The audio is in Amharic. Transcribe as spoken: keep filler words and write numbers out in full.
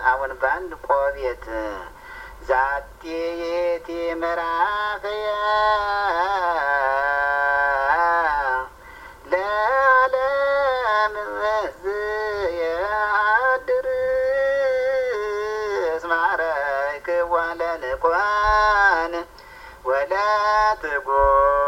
አሁን ባንድ ቆቤት ዛቲ የቲ ምዕራፍየ ለዓለም ዘየአድር እስማረይክዋ ለንኳን ወለትጎ